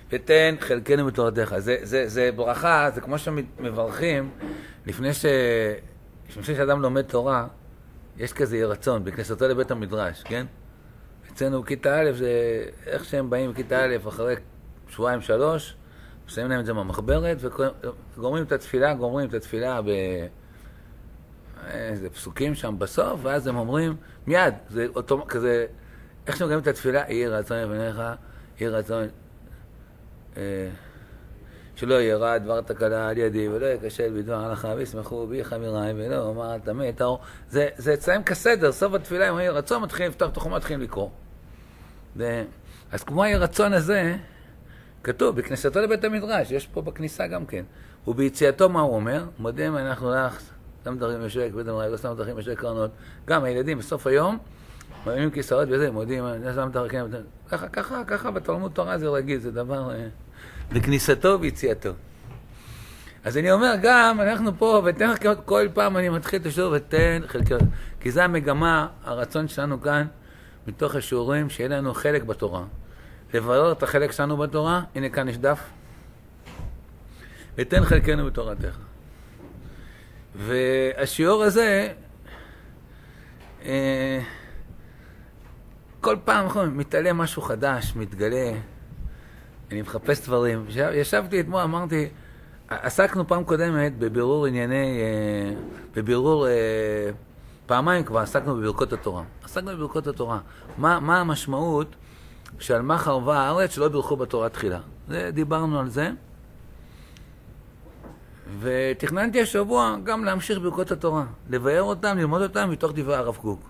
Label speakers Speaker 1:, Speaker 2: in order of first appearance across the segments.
Speaker 1: ותן חלקנו בתורתך. זה ברכה, זה כמו שמברכים, לפני שאדם לומד תורה, יש כזה יהי רצון, בכניסתו לבית המדרש, כן? אצלנו בכיתה א', זה איך שהם באים בכיתה א', אחרי שבועיים שלוש, שמים להם את זה במחברת, וגומרים את התפילה איזה פסוקים שם בסוף, ואז הם אומרים, מיד, זה אותו, כזה, איך שהם גומרים את התפילה, יהי רצון לפניך, יהי רצון, שלא יהיה רע דבר תקלה על ידי, ולא יקשל בדבר הלכה, וישמחו בי חבריי, ולא אומר אל תמה את האור. זה אצלם כסדר, סוף התפילה, אם יהי רצון, מתחילים לפתוח תחום, מתחילים לקרוא. אז כמו יהי רצון הזה, כתוב, בכניסתו לבית המדרש, יש פה בכניסה גם כן. וביציאתו מה הוא אומר? מודים אנחנו לך, סתם דרכים משק, בית המדרש, לא סתם דרכים משק קרנות. גם הילדים בסוף היום, מרימים כיסאות וזה, מודים, סתם דרכים, ככה בתלמוד תורה זה רגיל, זה דבר... בכניסתו וביציאתו. אז אני אומר גם, אנחנו פה, ותן כל פעם אני מתחיל את השיעור, ותן חלקיות. כי זה המגמה, הרצון שלנו כאן, מתוך השיעורים, שיהיה לנו חלק בתורה. לברר את החלק שלנו בתורה, הנה כאן יש דף. ותן חלקנו בתורתך. והשיעור הזה, כל פעם מתעלה משהו חדש, מתגלה, אני מחפש דברים. ישבתי אתמול, אמרתי, עסקנו פעם קודמת בבירור ענייני, פעמיים כבר עסקנו בברכות התורה. מה המשמעות שעל מה חרבה הארץ שלא בירכו בתורה תחילה. דיברנו על זה. ותכננתי השבוע גם להמשיך ברכות התורה, לבאר אותם, ללמוד אותם מתוך דברי הרב קוק.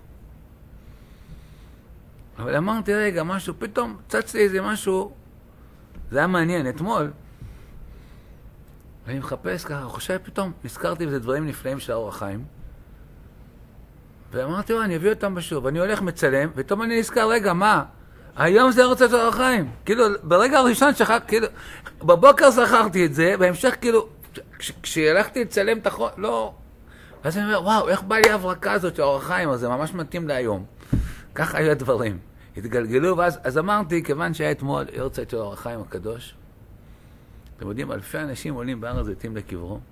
Speaker 1: אבל אמרתי רגע, משהו, פתאום צץ לי איזה משהו, זה היה מעניין, אתמול. ואני מחפש ככה, חושב פתאום, נזכרתי בזה דברים נפלאים של האור החיים. ואמרתי, אני אביא אותם בשוב, ואני הולך מצלם, ופתאום אני נזכר, רגע, מה? היום זה רוצה את האור החיים. כאילו, ברגע הראשון שכחתי, כאילו, בבוקר זכרתי את זה, בהמשך כאילו, כשהלכתי לצלם את החול, לא... ואז אני אומר, וואו, איך בא לי ההברקה הזאת של האור החיים הזה, ממש מתאים להיום. ככה היו הדברים. התגלגלו, ואז אמרתי, כיוון שהיה אתמול הרצאת של האור החיים הקדוש, אתם יודעים, אלפי אנשים עולים בהר הזיתים לקברו,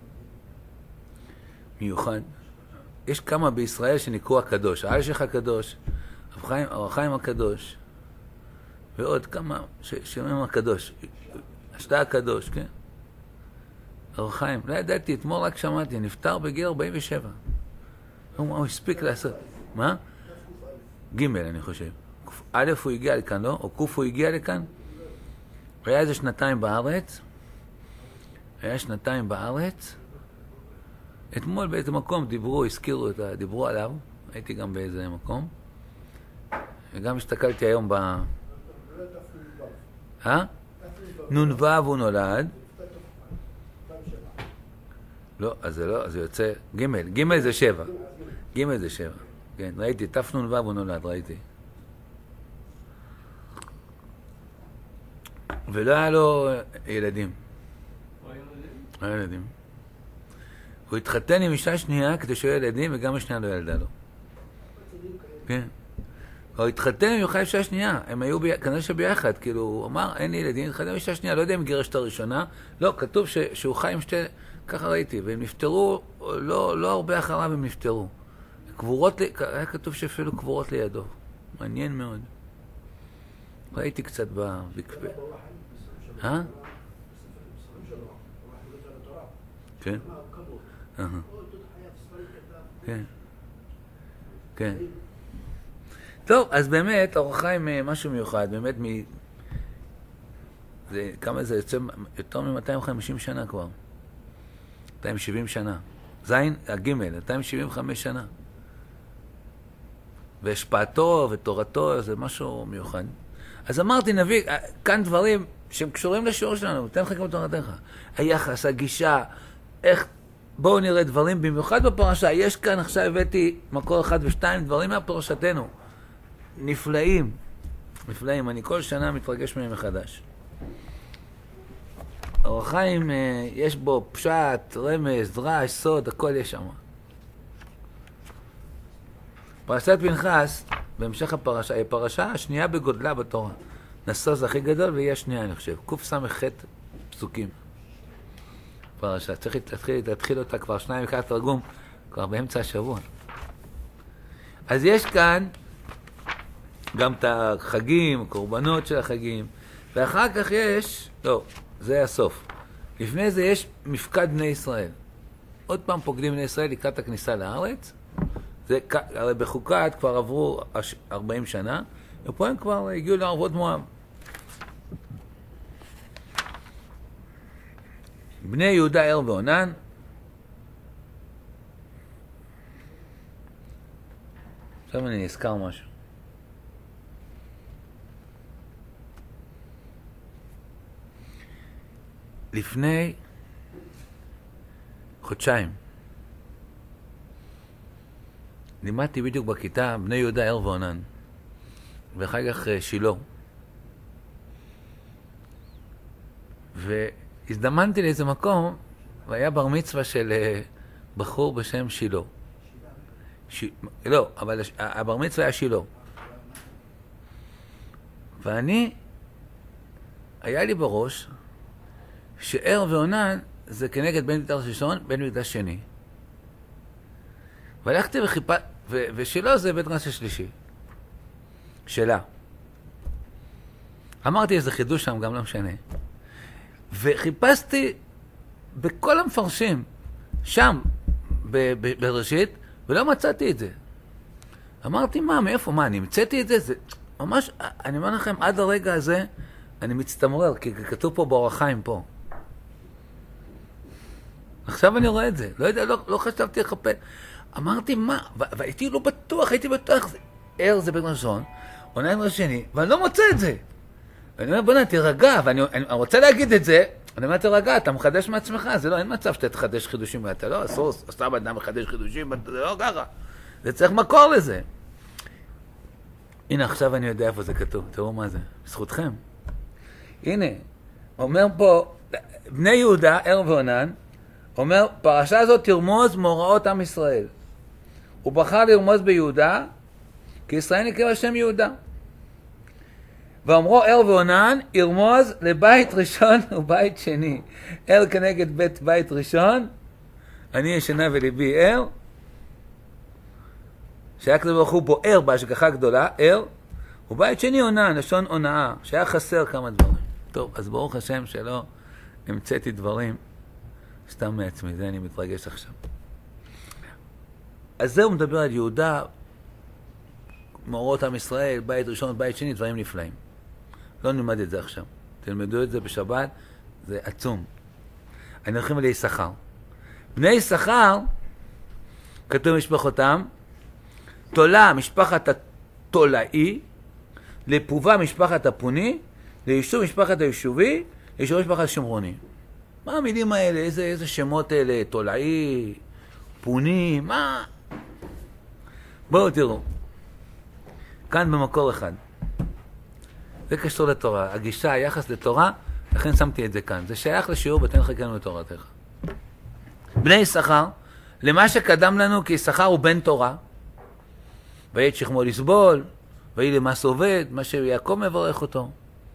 Speaker 1: מיוחד. יש כמה בישראל שנקראו הקדוש, האלשיך הקדוש, האור החיים הקדוש, ועוד כמה שאומרים הקדוש, השתה הקדוש, כן? האור החיים, לא ידעתי, אתמול רק שמעתי, נפטר בגיל 47. הוא הספיק לעשות. מה? ג' אני חושב. א' הוא הגיע לכאן, לא? או ק' הוא הגיע לכאן. היה איזה שנתיים בארץ. אתמול באיזה מקום דיברו עליו. הייתי גם באיזה מקום. וגם הסתכלתי היום נ"ו הוא נולד. לא, אז זה לא, אז זה יוצא ג' זה 7. כן, ראיתי, תנ"ו הוא נולד, ראיתי. ולא היה לו ילדים. היה ילדים. הוא התחתן עם אישה שנייה כדי שיהיה ילדים, וגם השנייה לא ילדה לו. כן. הוא התחתן עם אישה שנייה, הם היו כנראה שביחד, כאילו, הוא אמר, אין לי ילדים, התחתן עם אישה שנייה, לא יודע אם גירש את הראשונה, לא, כתוב שהוא חי עם שתי, ככה ראיתי, והם נפטרו, לא הרבה אחריו הם נפטרו. קבורות, היה כתוב שאפילו קבורות לידו. מעניין מאוד. ראיתי קצת בקפה. כן. כן. טוב, אז באמת, האור החיים משהו מיוחד, באמת כמה זה יוצא? יותר מ-250 שנה כבר. 270 שנה. זין, הג' 275 שנה. והשפעתו ותורתו זה משהו מיוחד. אז אמרתי, נביא כאן דברים שהם קשורים לשיעור שלנו, תן לך כמו תורתך. היחס, הגישה, איך, בואו נראה דברים, במיוחד בפרשה, יש כאן, עכשיו הבאתי מקור 1 ו2, דברים מהפרשתנו. נפלאים, אני כל שנה מתרגש מהם מחדש. האור החיים, יש בו פשט, רמז, דרש, סוד, הכל יש שם. פרשת פנחס, בהמשך הפרשה, היא הפרשה השנייה בגודלה בתורה. נשוא זה הכי גדול, והיא השנייה, אני חושב. קס"ח פסוקים. פרשה, צריך להתחיל אותה כבר 2 לקראת תרגום, כבר באמצע השבוע. אז יש כאן גם את החגים, הקורבנות של החגים, ואחר כך יש, לא, זה הסוף. לפני זה יש מפקד בני ישראל. עוד פעם פוקדים בני ישראל לקראת הכניסה לארץ. זה, הרי בחוקת כבר עברו 40 שנה, ופה הם כבר הגיעו לערבות מואב. בני יהודה ער ועונן, עכשיו אני נזכר משהו. לפני חודשיים לימדתי בדיוק בכיתה בני יהודה ער ועונן, ואחר כך שילה, והזדמנתי לאיזה מקום והיה בר מצווה של בחור בשם שילה. לא, אבל הבר מצווה היה שילה, ואני היה לי בראש שער ועונן זה כנגד בן מקדש ראשון, בן מקדש שני. והלכתי ושילה זה בית מקדש השלישי. שלה. אמרתי איזה חידוש שם, גם לא משנה. וחיפשתי בכל המפרשים, שם, בראשית, ולא מצאתי את זה. אמרתי, מאיפה? אני המצאתי את זה? זה ממש, אני אומר לכם, עד הרגע הזה, אני מצטמרר, כי כתוב פה באור החיים פה. עכשיו אני רואה את זה. לא יודע, לא חשבתי לחפש. אמרתי, והייתי לא בטוח, ער זה בן ראשון, עונן ראשני, ואני לא מוצא את זה. ואני אומר, בוא תירגע, ואני רוצה להגיד את זה, אני אומר, תירגע, אתה מחדש מעצמך, זה לא, אין מצב שאתה תחדש חידושים, ואתה לא, אסור, סתם אדם מחדש חידושים, זה לא ככה. זה צריך מקור לזה. הנה, עכשיו אני יודע איפה זה כתוב, תראו מה זה, זכותכם. הנה, אומר פה, בני יהודה, ער ועונן, אומר, פרשה הזאת תרמוז מאורעות עם ישראל. הוא בחר לרמוז ביהודה, כי ישראל נקרא השם יהודה. ואומרו ער ועונן, ירמוז לבית ראשון ובית שני. ער כנגד בית ראשון, אני ישנה וליבי ער, שהיה כזה ברוך הוא בוער בהשגחה גדולה, ער, ובית שני עונן, לשון עונאה, שהיה חסר כמה דברים. טוב, אז ברוך השם שלא המצאתי דברים, סתם מעצמי, זה אני מתרגש עכשיו. אז זהו מדבר על יהודה, מאורות עם ישראל, בית ראשון, בית שני, דברים נפלאים. לא נלמד את זה עכשיו. תלמדו את זה בשבת, זה עצום. אני הולכים על יששכר. בני יששכר, כתוב משפחותם, תולה משפחת התולאי, לפובה משפחת הפוני, ליישוב משפחת היישובי, ליישוב משפחת השומרוני. מה המילים האלה? איזה שמות אלה? תולאי, פוני, מה? בואו תראו. כאן במקור אחד. זה קשור לתורה. הגישה, היחס לתורה, לכן שמתי את זה כאן. זה שייך לשיעור ותן חלקנו לתורתך. בני יששכר, למה שקדם לנו, כי יששכר הוא בן תורה, ויהי את שכמו לסבול, ויהי למס עובד, מה שיעקב מברך אותו.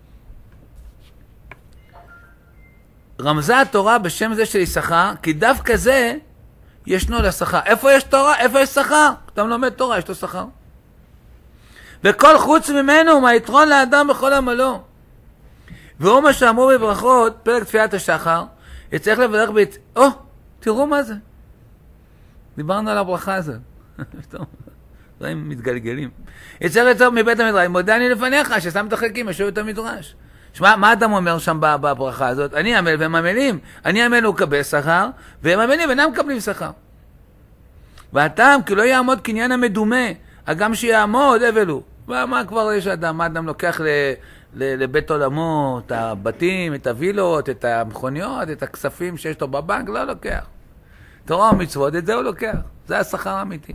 Speaker 1: רמזה התורה בשם זה של יששכר, כי דווקא זה ישנו לשכר. איפה יש תורה? איפה יש שכר? אתה לומד תורה, יש לו שכר. וכל חוץ ממנו, מהיתרון לאדם בכל עמלו. והוא מה שאמרו בברכות, פרק תפילת השחר, יצטרך לברך תראו מה זה. דיברנו על הברכה הזאת. דברים מתגלגלים. יצטרך לצור מבית המדרש, מודה אני לפניך, ששם את החלקים, ישוב את המדרש. שמע, מה אדם אומר שם בברכה הזאת? אני עמל והם עמלים. אני עמל הוא קבל שכר, והם עמלים ואינם מקבלים שכר. והטעם כי לא יעמוד קניין המדומה, הגם שיעמוד אבל הוא. מה כבר יש אדם? מה אדם לוקח לבית עולמו, את הבתים, את הווילות, את המכוניות, את הכספים שיש לו בבנק? לא לוקח. תורה ומצוות, את זה הוא לוקח. זה השכר האמיתי.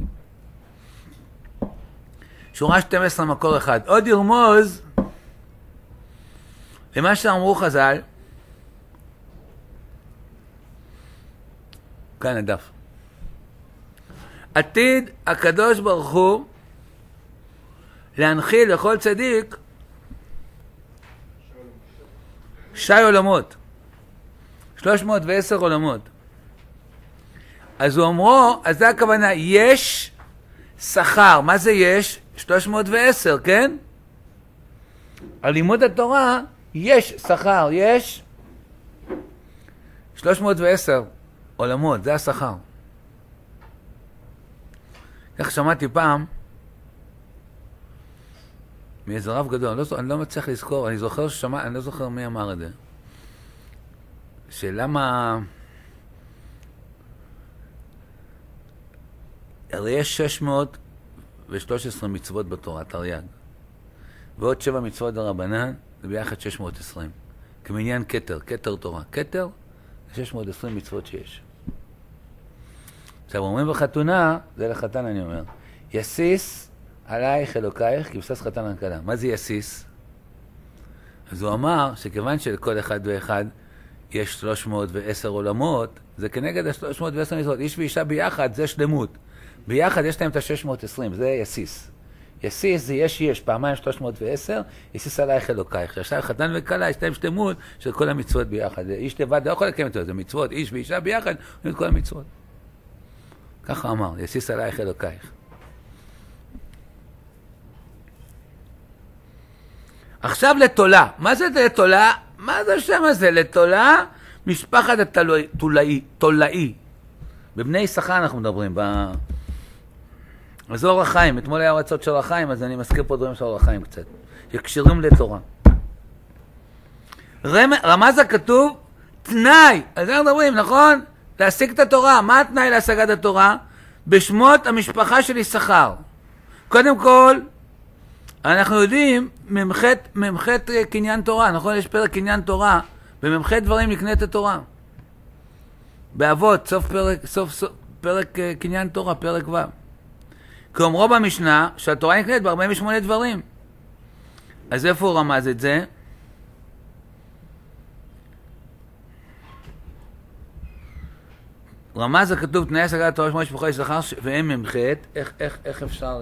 Speaker 1: שורה 12 מקור אחד. עוד ירמוז למה שאמרו חז"ל, כאן הדף. עתיד הקדוש ברוך הוא להנחיל לכל צדיק שי עולמות. 310 עולמות. אז הוא אומרו, אז זה הכוונה, יש שכר. מה זה יש? 310, כן? על לימוד התורה יש שכר, יש 310 עולמות, זה השכר. איך שמעתי פעם, מאיזה רב גדול, אני לא מצליח לזכור, אני זוכר ששמע, אני לא זוכר מי אמר את זה. שלמה, הרי יש 613 מצוות בתורה, תרי"ג. ועוד 7 מצוות דרבנן, זה ביחד 620. כמניין כתר, כתר תורה. כתר, זה 620 מצוות שיש. עכשיו, אומרים בחתונה, זה לחתן אני אומר, יסיס עלייך אלוקייך, כבשש חתן הנקלה. מה זה יסיס? אז הוא אמר שכיוון שלכל אחד ואחד יש 310 עולמות, זה כנגד ה-310 מצוות. איש ואישה ביחד, זה שלמות. ביחד יש להם את ה-620, זה יסיס. יסיס זה יש, פעמיים 310, יסיס עלייך אלוקייך. עכשיו חתן וכלה, יש להם שלמות של כל המצוות ביחד. איש לבד לא יכול לקיים את זה, זה מצוות, איש ואישה ביחד, את כל המצוות. ככה אמר, יסיס עלייך אלוקייך. עכשיו לתולה. מה זה לתולה? מה זה השם הזה? לתולה, משפחת התולאי. בבני יששכר אנחנו מדברים, אז אור החיים, אתמול היה הרצות של אור החיים, אז אני מזכיר פה דברים של אור החיים קצת, שקשרים לתורה. רמז הכתוב, תנאי, על זה מדברים, נכון? להשיג את התורה. מה התנאי להשגת התורה? בשמות המשפחה של יששכר. קודם כל, אנחנו יודעים, ממחת קניין תורה, נכון? יש פרק קניין תורה, בממחת דברים נקנית התורה. באבות, סוף פרק קניין תורה, פרק ו'. כאומרו במשנה, שהתורה נקנית ב-48 דברים. אז איפה הוא רמז את זה? רמז הכתוב, תנאי השגת התורה שמות משפחה יששכר, והם ממחת, איך אפשר...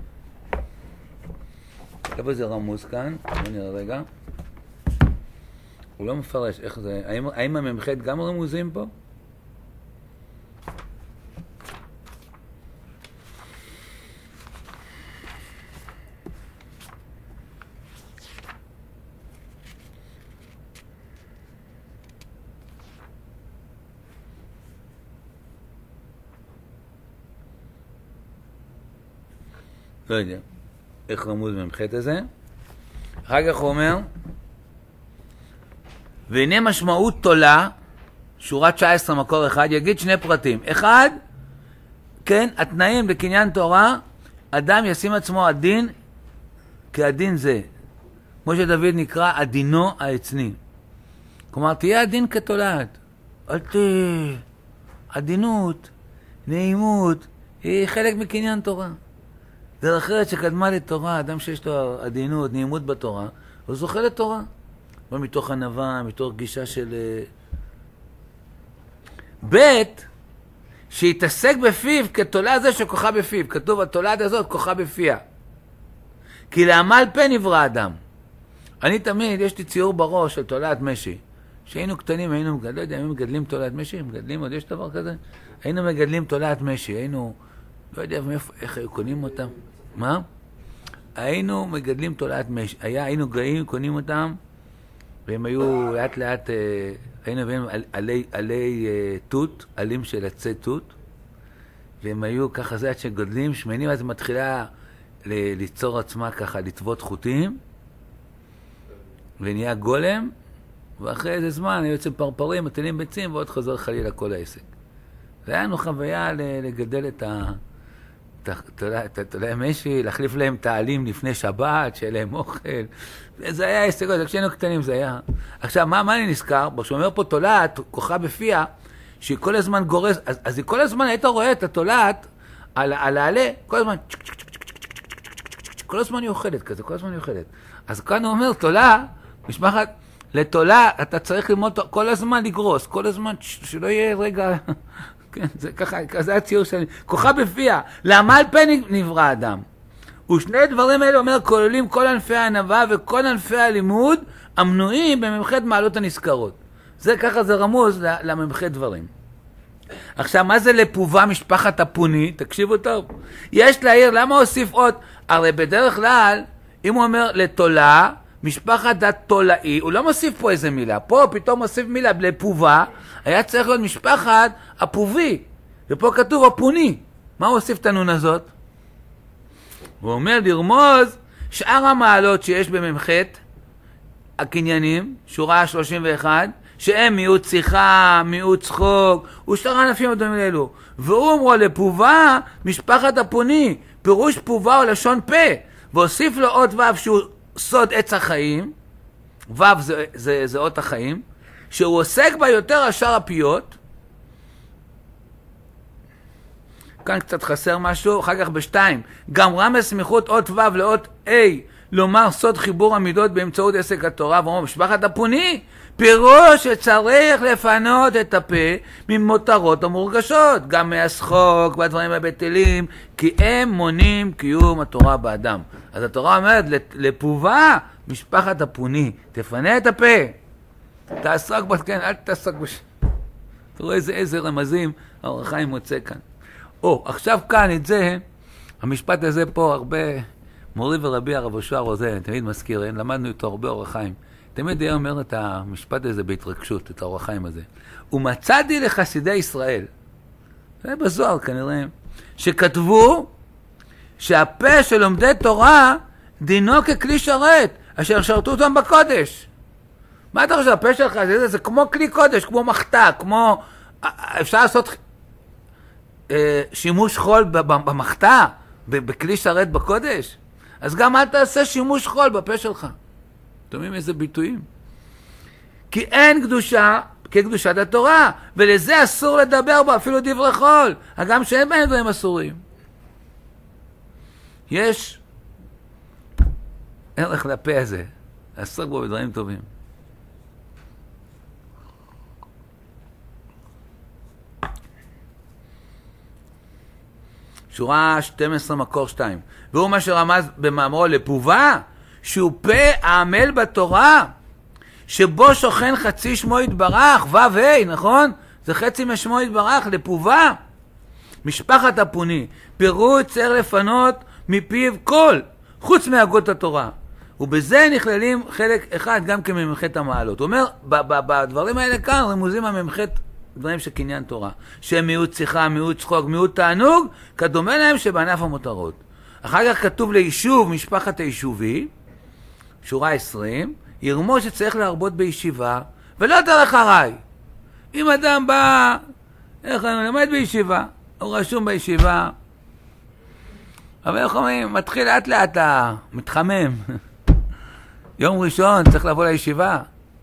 Speaker 1: איפה זה רמוז כאן? בוא נראה רגע. הוא לא מפרש, איך זה... האם הממחת גם רמוזים פה? לא יודע. איך רמוז ממחת הזה? אחר כך הוא אומר, והנה משמעות תולה, שורה 19 מקור אחד, יגיד שני פרטים. אחד, כן, התנאים לקניין תורה, אדם ישים עצמו הדין כהדין זה. כמו שדוד נקרא עדינו העצני. כלומר, תהיה הדין כתולעת. אל תהיה. עדינות, נעימות, היא חלק מקניין תורה. דרך אחרת שקדמה לתורה, אדם שיש לו עדינות, נעימות בתורה, הוא זוכה לתורה. לא מתוך ענווה, מתוך גישה של... בית, שיתעסק בפיו כתולה זה שכוחה בפיו. כתוב, התולעת הזאת כוחה בפיה. כי לעמל פה נברא אדם. אני תמיד, יש לי ציור בראש של תולעת משי. שהיינו קטנים, היינו, לא יודע, היינו מגדלים תולעת משי, מגדלים, עוד יש דבר כזה? היינו מגדלים תולעת משי, היינו... לא יודע איך היו קונים אותם. מה? היינו מגדלים תולעת משי. היינו גאים, קונים אותם, והם היו לאט לאט, היינו מביאים עלי תות, עלים של עצי תות, והם היו ככה זה עד שגודלים, שמנים, אז מתחילה ליצור עצמה ככה, לטוות חוטים, ונהיה גולם, ואחרי איזה זמן היו יוצאים פרפרים, מטילים ביצים, ועוד חוזר חלילה כל העסק. והיה לנו חוויה לגדל את תולעי משי, להחליף להם את העלים לפני שבת, שיהיה להם אוכל. זה היה הסתגלות, כשהיינו קטנים זה היה. עכשיו, מה אני נזכר? שאומר פה תולעת, כוחה בפיה, שהיא כל הזמן גורס, אז היא כל הזמן, היית רואה את התולעת על העלה, כל הזמן, כל הזמן היא אוכלת כזה, כל הזמן היא אוכלת. אז כאן הוא אומר, תולע, משפחת, לתולע, אתה צריך ללמוד כל הזמן לגרוס, כל הזמן, שלא יהיה רגע... כן, זה ככה, זה הציור שלי. כוחה בפיה, לעמל פה נברא אדם. ושני דברים האלה אומר כוללים כל ענפי הענווה וכל ענפי הלימוד המנויים בממחת מעלות הנזכרות. זה ככה זה רמוז לממחת דברים. עכשיו, מה זה לפובה משפחת הפוני? תקשיבו טוב. יש להעיר, למה הוסיף עוד? הרי בדרך כלל, אם הוא אומר לתולה, משפחת התולאי, הוא לא מוסיף פה איזה מילה. פה פתאום מוסיף מילה לפובה, היה צריך להיות משפחת הפובי. ופה כתוב הפוני. מה הוא הוסיף את הנון הזאת? הוא אומר לרמוז שאר המעלות שיש בממחת הקניינים, שורה 31, שהם מיעוט שיחה, מיעוט צחוק, ושאר הענפים הדומים לאלו. והוא אומר לפובה משפחת הפוני, פירוש פובה או לשון פה, והוסיף לו עוד ו' שהוא סוד עץ החיים, ו' זה אות החיים, שהוא עוסק בה יותר השאר הפיות. כאן קצת חסר משהו, אחר כך בשתיים, גם רמז סמיכות אות ו' לאות A, לומר סוד חיבור המידות באמצעות עסק התורה, ואומר משפחת הפוני, פירוש שצריך לפנות את הפה ממותרות המורגשות, גם מהשחוק והדברים הבטלים, כי הם מונים קיום התורה באדם. אז התורה אומרת לפובה משפחת הפוני, תפנה את הפה, תעסוק כן, אל תעסוק תראו איזה רמזים האור החיים מוצא כאן. עכשיו כאן את זה, המשפט הזה פה הרבה, מורי ורבי הרב יהושע רוזן, תמיד מזכיר, למדנו איתו הרבה אור החיים, תמיד היה אומר את המשפט הזה בהתרגשות, את האור החיים הזה. ומצאתי לחסידי ישראל, זה בזוהר כנראה, שכתבו שהפה של לומדי תורה דינו ככלי שרת, אשר שרתו אותם בקודש. מה אתה חושב, הפה שלך זה כמו כלי קודש, כמו מחתה, כמו, אפשר לעשות שימוש חול במחתה, בכלי שרת בקודש? אז גם אל תעשה שימוש חול בפה שלך. אתם יודעים איזה ביטויים? כי אין קדושה כקדושת התורה, ולזה אסור לדבר בו אפילו דברי חול, הגם שאין בהם דברים אסורים. יש ערך לפה הזה, לעסוק בו בדברים טובים. שורה 12 מקור 2. והוא מה שרמז במאמרו לפובה, שהוא פה העמל בתורה, שבו שוכן חצי שמו יתברך, ו' נכון? זה חצי משמו יתברך, לפובה. משפחת הפוני, פירוש צריך לפנות מפיו כל, חוץ מהגות התורה. ובזה נכללים חלק אחד גם כממחת המעלות. הוא אומר, בדברים האלה כאן רמוזים הממחת דברים של קניין תורה, שהם מיעוט שיחה, מיעוט צחוק, מיעוט תענוג, כדומה להם שבענף המותרות. אחר כך כתוב ליישוב, משפחת היישובי, שורה 20, ירמוז שצריך להרבות בישיבה, ולא דרך הרי. אם אדם בא, איך אני למד בישיבה, הוא רשום בישיבה, אבל איך אומרים, מתחיל לאט לאט, מתחמם. יום ראשון צריך לבוא לישיבה.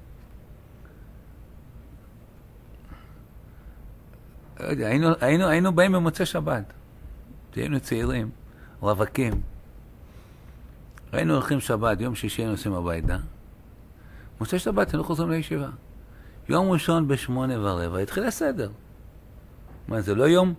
Speaker 1: לא יודע, היינו באים במוצאי שבת, היינו צעירים, רווקים. היינו הולכים שבת, יום שישי היינו עושים הביתה. מוצאי שבת היינו חוזרים לישיבה. יום ראשון ב8:15, התחיל הסדר. מה, זה לא יום?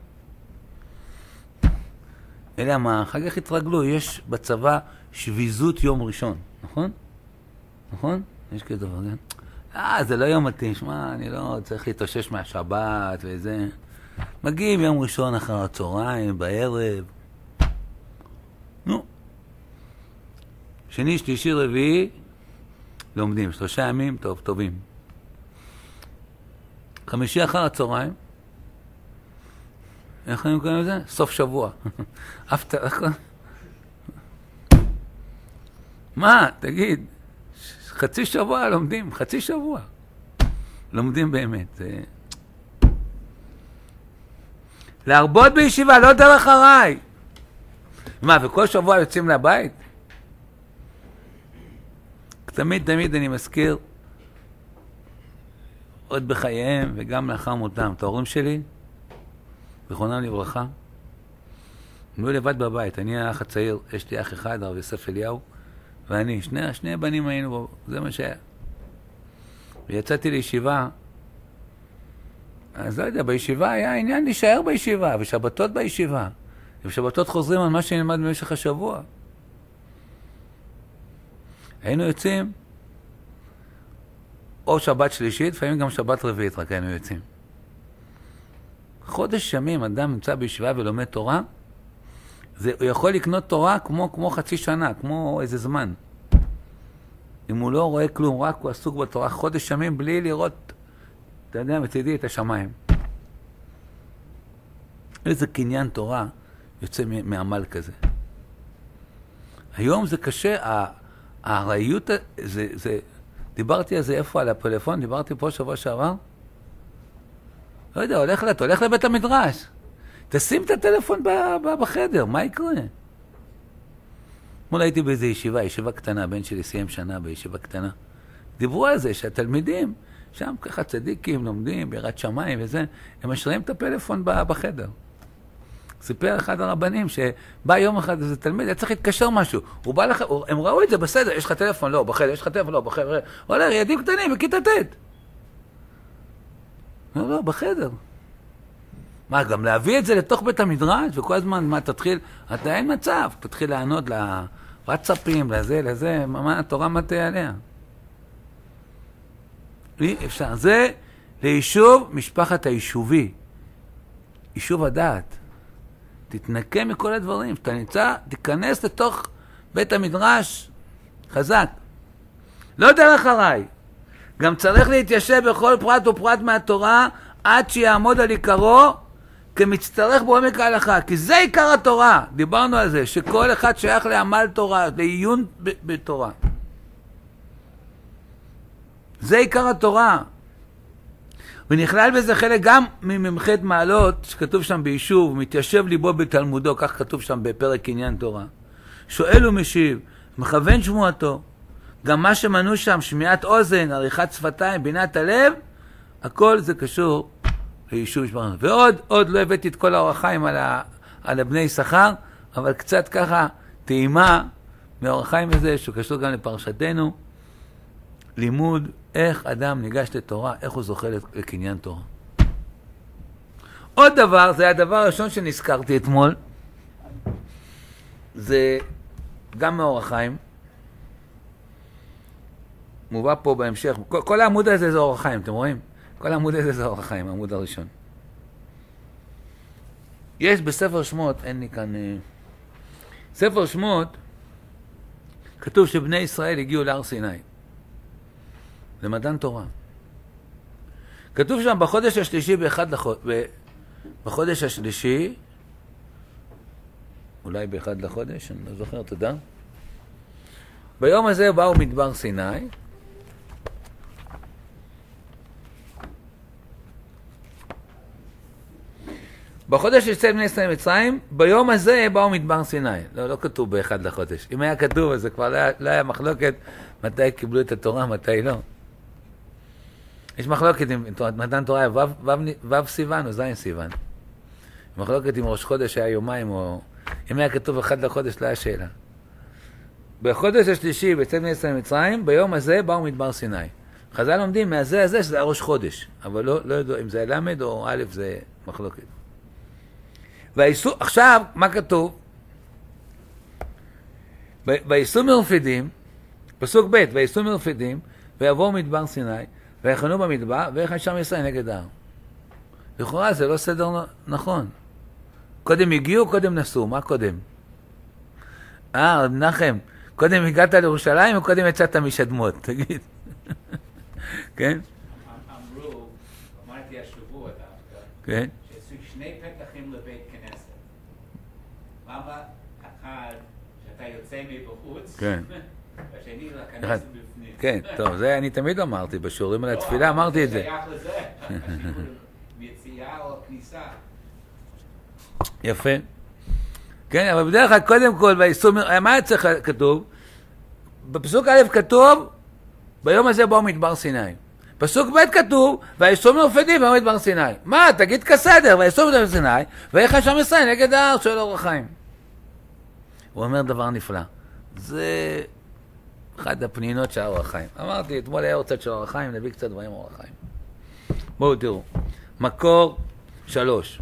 Speaker 1: אלא מה, אחר כך התרגלו, יש בצבא שביזות יום ראשון, נכון? נכון? יש כזה דבר, כן? זה לא יום מתאים, שמע, אני לא צריך להתאושש מהשבת וזה. מגיעים יום ראשון אחר הצהריים, בערב. נו. שני, שלישי, רביעי, לומדים. 3 ימים, טובים. חמישי אחר הצהריים. איך אני קוראים לזה? סוף שבוע. מה? תגיד. חצי שבוע לומדים, חצי שבוע. לומדים באמת. להרבות בישיבה, לא דרך הרי. מה, וכל שבוע יוצאים לבית? תמיד אני מזכיר, עוד בחייהם וגם לאחר מותם, את ההורים שלי, זכרונם לברכה, הם היו לבד בבית. אני האח הצעיר, יש לי אח אחד, הרב יוסף אליהו, ואני, שני בנים היינו בו, זה מה שהיה. ויצאתי לישיבה, אז לא יודע, בישיבה היה עניין להישאר בישיבה, ושבתות בישיבה. ובשבתות חוזרים על מה שנלמד במשך השבוע. היינו יוצאים, או שבת שלישית, לפעמים גם שבת רביעית רק היינו יוצאים. חודש ימים אדם נמצא בישיבה ולומד תורה, הוא יכול לקנות תורה כמו חצי שנה, כמו איזה זמן. אם הוא לא רואה כלום, רק הוא עסוק בתורה חודש ימים בלי לראות, אתה יודע, מצידי את השמיים. איזה קניין תורה יוצא מעמל כזה. היום זה קשה, הראיות, דיברתי על זה איפה? על הפלאפון, דיברתי פה שבוע שעבר. לא יודע, הולך לבית המדרש. תשים את הטלפון בחדר, מה יקרה? אתמול הייתי באיזו ישיבה קטנה, הבן שלי סיים שנה בישיבה קטנה. דיברו על זה שהתלמידים, שם ככה צדיקים לומדים, ביראת שמיים וזה, הם משאירים את הפלאפון בחדר. סיפר אחד הרבנים שבא יום אחד איזה תלמיד, היה צריך להתקשר משהו. הוא בא לך, הם ראו את זה בסדר, יש לך טלפון? לא, בחדר, יש לך טלפון? לא, בחדר. הוא אומר, ילדים קטנים, בכיתה ט'. לא, בחדר. מה, גם להביא את זה לתוך בית המדרש, וכל הזמן, מה, תתחיל, אתה אין מצב, תתחיל לענות לוואטסאפים, לזה, מה, התורה מטה עליה. אי אפשר. זה ליישוב משפחת היישובי. יישוב הדעת. תתנקה מכל הדברים. שאתה נמצא, תיכנס לתוך בית המדרש חזק. לא דרך הרי. גם צריך להתיישב בכל פרט ופרט מהתורה עד שיעמוד על עיקרו כמצטרך בעומק ההלכה. כי זה עיקר התורה. דיברנו על זה, שכל אחד שייך לעמל תורה, לעיון בתורה. זה עיקר התורה. ונכלל בזה חלק גם מממחת מעלות, שכתוב שם ביישוב, מתיישב ליבו בתלמודו, כך כתוב שם בפרק עניין תורה. שואל ומשיב, מכוון שמועתו, גם מה שמנו שם, שמיעת אוזן, עריכת שפתיים, בינת הלב, הכל זה קשור ליישוב משפחת. ועוד לא הבאתי את כל האור החיים על הבני שכר, אבל קצת ככה טעימה מהאור החיים הזה, שהוא קשור גם לפרשתנו, לימוד איך אדם ניגש לתורה, איך הוא זוכה לקניין תורה. עוד דבר, זה הדבר הראשון שנזכרתי אתמול, זה גם מאור החיים, מובא פה בהמשך, כל העמוד הזה זה אור החיים, אתם רואים? כל העמוד הזה זה אור החיים, העמוד הראשון. יש בספר שמות, אין לי כאן, ספר שמות, כתוב שבני ישראל הגיעו להר סיני. זה מתן תורה. כתוב שם בחודש השלישי בחודש השלישי, אולי באחד לחודש, אני לא זוכר, תודה. ביום הזה באו מדבר סיני, בחודש יצא בני ישראל מצרים, ביום הזה באו מדבר סיני. לא כתוב באחד לחודש. אם היה כתוב, אז זה כבר לא היה מחלוקת מתי קיבלו את התורה, מתי לא. יש מחלוקת עם מתן תורה, ו' סיוון או ז' סיוון. מחלוקת עם ראש חודש היה יומיים, או אם היה כתוב אחד לחודש, לא היה שאלה. בחודש השלישי, בצאת בני ישראל מצרים, ביום הזה באו מדבר סיני. חז"ל לומדים מהזה הזה שזה היה ראש חודש, אבל לא יודע אם זה למד או א', זה מחלוקת. עכשיו, מה כתוב? ויסעו מרפידים, פסוק ב', ויסעו מרפידים, ויבואו מדבר סיני, ויחנו במדבר, ויחן שם ישראל נגד ההר. לכאורה זה לא סדר נכון. קודם הגיעו, קודם נסעו. מה קודם? רב נחם, קודם הגעת לירושלים או קודם יצאת משדמות? תגיד. כן?
Speaker 2: אמרו, אמרתי השבוע דווקא,
Speaker 1: כן?
Speaker 2: שעשו שני פתחים לבית כנסת. למה אחד שאתה יוצא מבחוץ,
Speaker 1: כן.
Speaker 2: והשני להיכנס מבפנים.
Speaker 1: כן, טוב, זה אני תמיד אמרתי, בשיעורים על התפילה אמרתי את זה.
Speaker 2: זה שייך לזה, השיעור מיציאה או כניסה.
Speaker 1: יפה. כן, אבל בדרך כלל קודם כל, מה צריך כתוב? בפסוק א' כתוב, ביום הזה באו מדבר סיני. פסוק ב' כתוב, ויסעו מרפידים באו מדבר סיני. מה? תגיד כסדר, ויסעו מדבר סיני, ויחן שם ישראל נגד ההר, שואל אור החיים. הוא אומר דבר נפלא. זה אחד הפנינות של אור החיים. אמרתי, אתמול היה אורצת של אור החיים, נביא קצת דברים אור החיים. בואו תראו. מקור 3.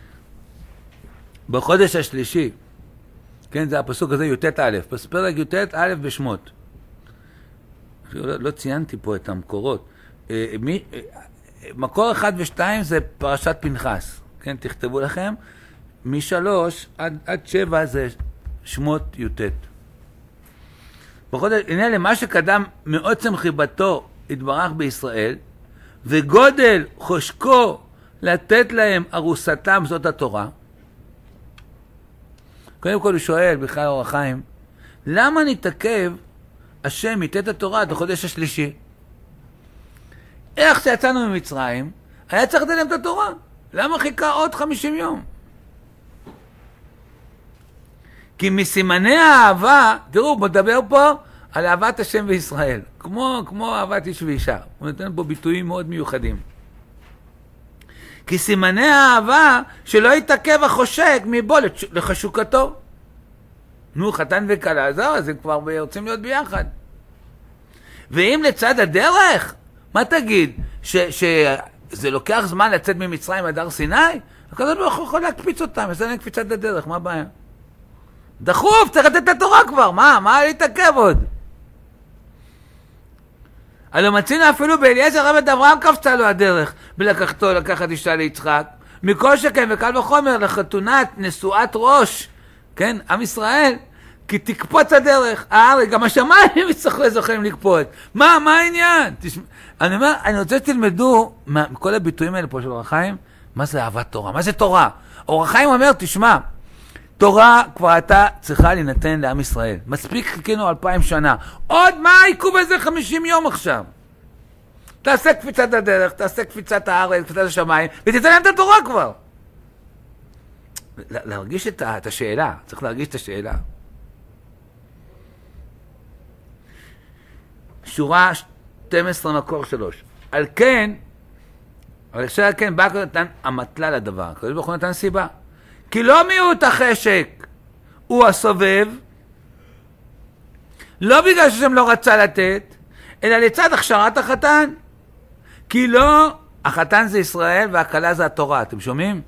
Speaker 1: בחודש השלישי, כן, זה הפסוק הזה י"ט א', פרק י"ט א' בשמות. לא ציינתי פה את המקורות. מקור 1 ו-2 זה פרשת פנחס, כן, תכתבו לכם. מ-3 עד 7 זה שמות י"ט. הנה למה שקדם מעוצם חיבתו התברך בישראל, וגודל חושקו לתת להם ארוסתם, זאת התורה. קודם כל הוא שואל בכלל אור החיים, למה נתעכב השם ייתת התורה עד החודש השלישי? איך שיצאנו ממצרים, היה צריך לתת להם את התורה. למה חיכה עוד 50 יום? כי מסימני האהבה, תראו, הוא מדבר פה על אהבת השם וישראל, כמו אהבת איש ואישה. הוא נותן פה ביטויים מאוד מיוחדים. כי סימני האהבה שלא יתעכב החושק מבוא לחשוקתו. נו, חתן וכלה, זהו, אז הם כבר רוצים להיות ביחד. ואם לצד הדרך, מה תגיד? שזה לוקח זמן לצאת ממצרים עד הר סיני? הקדוש ברוך הוא יכול להקפיץ אותם, יעשה להם קפיצת הדרך, מה הבעיה? דחוף, צריך לתת את התורה כבר, מה להתעכב עוד? הלא מצינו אפילו באליעזר עבד אברהם קפצה לו הדרך בלקחתו לקחת אישה ליצחק, מכל שכן וקל וחומר לחתונת נשואת ראש, כן, עם ישראל, כי תקפוץ הדרך, הארץ, גם השמיים יצטרכו לזוכרים לקפוץ. מה העניין? אני אומר, אני רוצה שתלמדו מכל הביטויים האלה פה של אור החיים, מה זה אהבת תורה? מה זה תורה? אור החיים אומר, תשמע, תורה כבר הייתה צריכה להינתן לעם ישראל. מספיק חיכינו 2000 שנה. עוד מה העיכוב הזה 50 יום עכשיו? תעשה קפיצת הדרך, תעשה קפיצת הארץ, קפיצת השמיים, ותיתן להם את התורה כבר. להרגיש את השאלה, צריך להרגיש את השאלה. שורה 12 מקור 3. על כן בא נתן המטלה לדבר. הקדוש ברוך הוא נתן סיבה. כי לא מיעוט החשק הוא הסובב, לא בגלל ששם לא רצה לתת, אלא לצד הכשרת החתן. כי לא, החתן זה ישראל והכלה זה התורה, אתם שומעים?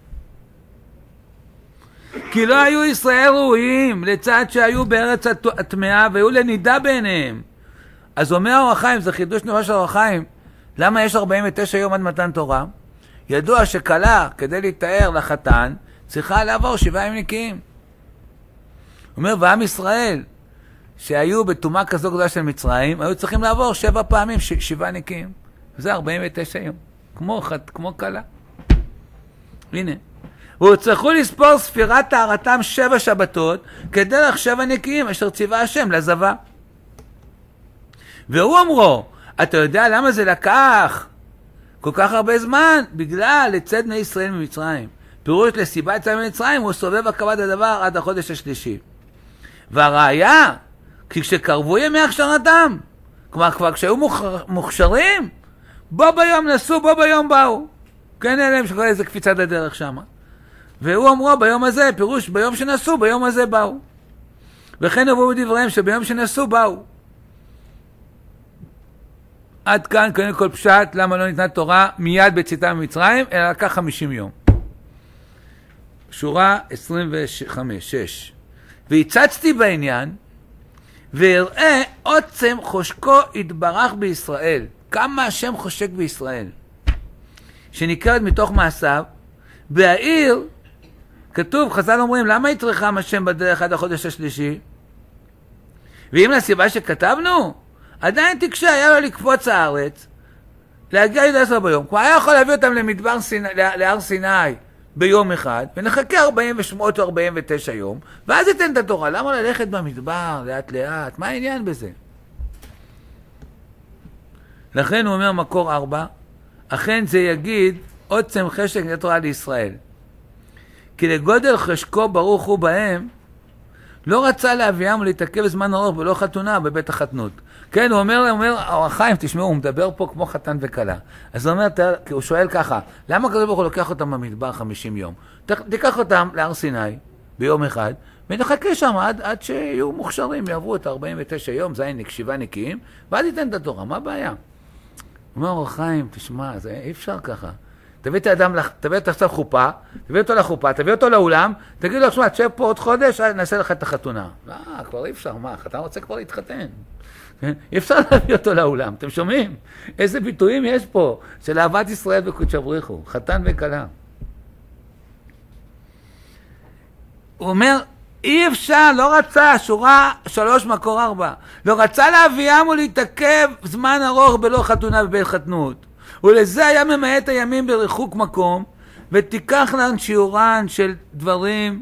Speaker 1: כי לא היו ישראל ראויים לצד שהיו בארץ הטמאה והיו לנידה בעיניהם. אז אומר אור החיים, זה חידוש נורא של אור החיים, למה יש 49 יום עד מתן תורה? ידוע שכלה, כדי להתאר לחתן, צריכה לעבור 7 ימים נקיים. הוא אומר, ועם ישראל, שהיו בטומאה כזו גדולה של מצרים, היו צריכים לעבור 7 פעמים 7 נקיים. וזה 49 יום, כמו כלה. הנה. והוא צריכו לספור ספירת טהרתם 7 שבתות, כדרך 7 נקיים, אשר ציווה השם לזבה. והוא אמרו, אתה יודע למה זה לקח כל כך הרבה זמן? בגלל לצאת בני ישראל ממצרים. פירוש לסיבה יצא ממצרים, הוא סובב הקבד הדבר עד החודש השלישי. והראיה, כי כשקרבו ימי הכשרתם, כלומר כבר כשהיו מוכשרים, בו ביום נסו, בו ביום באו. כן, אליהם שקורא איזה קפיצת הדרך שם. והוא אמרו ביום הזה, פירוש ביום שנסו, ביום הזה באו. וכן הובאו בדבריהם שביום שנסו באו. עד כאן, כאן כל פשט, למה לא ניתנה תורה מיד בצאתם ממצרים, אלא לקח 50 יום. שורה 25, 6. והצצתי בעניין, והראה עוצם חושקו התברך בישראל. כמה השם חושק בישראל. שנקראת מתוך מעשיו, בהעיר, כתוב, חז"ל אומרים, למה יתרחם השם בדרך עד החודש השלישי? ואם לסיבה שכתבנו, עדיין תקשה, היה לו לקפוץ הארץ, להגיע עד 10 ביום. כבר היה יכול להביא אותם להר סיני ביום אחד, ונחכה 48 או 49 יום, ואז ייתן את התורה. למה ללכת במדבר לאט לאט? מה העניין בזה? לכן הוא אומר מקור 4, אכן זה יגיד עוצם חשק התורה לישראל. כי לגודל חשקו ברוך הוא בהם, לא רצה להביאם ולהתעכב זמן ארוך ולא חתונה בבית החתנות. כן, הוא אומר, אור החיים, תשמעו, הוא מדבר פה כמו חתן וכלה. אז הוא אומר, הוא שואל ככה, למה הקדוש ברוך הוא לוקח אותם במדבר 50 יום? תיקח אותם להר סיני ביום אחד, ונחכה שם עד שיהיו מוכשרים, יעברו את 49 יום, זה 7 נקיים, ואז ייתן את התורה, מה הבעיה? הוא אומר, אור החיים, תשמע, זה אי אפשר ככה. תביא את האדם, תביא את עכשיו חופה, תביא אותו לחופה, תביא אותו לאולם, תגיד לו, תשמע, תשב פה עוד חודש, נעשה לך את החתונה. כבר אי אפשר, מה? החתן רוצה כבר להתחתן. כן? אי אפשר להביא אותו לאולם, אתם שומעים? איזה ביטויים יש פה של אהבת ישראל וקודשא בריחו, חתן וכלה. הוא אומר, אי אפשר, לא רצה, שורה 3 מקור 4, לא רצה להביאם ולהתעכב זמן ארוך בלא חתונה ובית חתנות, ולזה היה ממעט הימים בריחוק מקום, ותיקח להם שיעורן של דברים